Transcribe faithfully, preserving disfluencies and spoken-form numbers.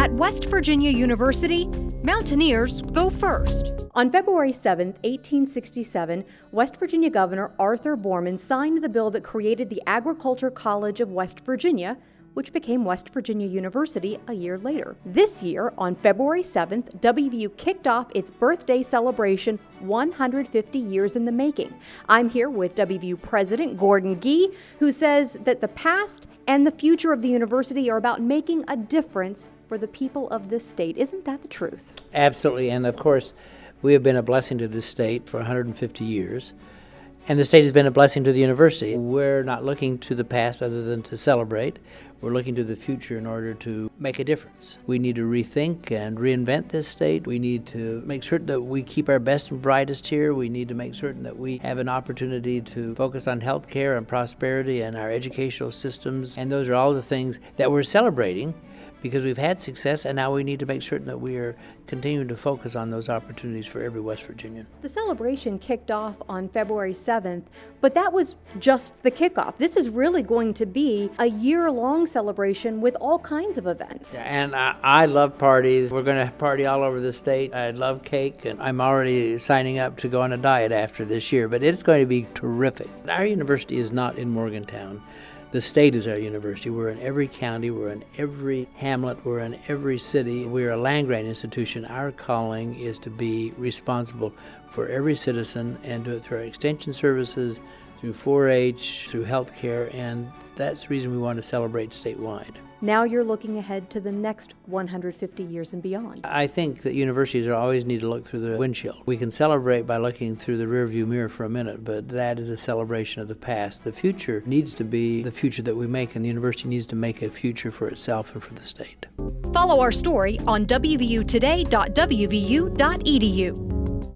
At West Virginia University, Mountaineers go first. On February seventh, eighteen sixty-seven, West Virginia Governor Arthur Borman signed the bill that created the Agriculture College of West Virginia, which became West Virginia University a year later. This year, on February seventh, W V U kicked off its birthday celebration, one hundred fifty years in the making. I'm here with W V U President Gordon Gee, who says that the past and the future of the university are about making a difference for the people of this state. Isn't that the truth? Absolutely, and of course, we have been a blessing to this state for one hundred fifty years. And the state has been a blessing to the university. We're not looking to the past other than to celebrate. We're looking to the future in order to make a difference. We need to rethink and reinvent this state. We need to make certain that we keep our best and brightest here. We need to make certain that we have an opportunity to focus on health care and prosperity and our educational systems. And those are all the things that we're celebrating because we've had success, and now we need to make certain that we are continuing to focus on those opportunities for every West Virginian. The celebration kicked off on February seventh, but that was just the kickoff. This is really going to be a year-long celebration with all kinds of events. Yeah, and I, I love parties. We're going to party all over the state. I love cake, and I'm already signing up to go on a diet after this year, but it's going to be terrific. Our university is not in Morgantown. The state is our university. We're in every county, we're in every hamlet, we're in every city. We're a land-grant institution. Our calling is to be responsible for every citizen and do it through our extension services, through four H, through health care, and that's the reason we want to celebrate statewide. Now you're looking ahead to the next one hundred fifty years and beyond. I think that universities always need to look through the windshield. We can celebrate by looking through the rearview mirror for a minute, but that is a celebration of the past. The future needs to be the future that we make, and the university needs to make a future for itself and for the state. Follow our story on W V U today dot W V U dot E D U.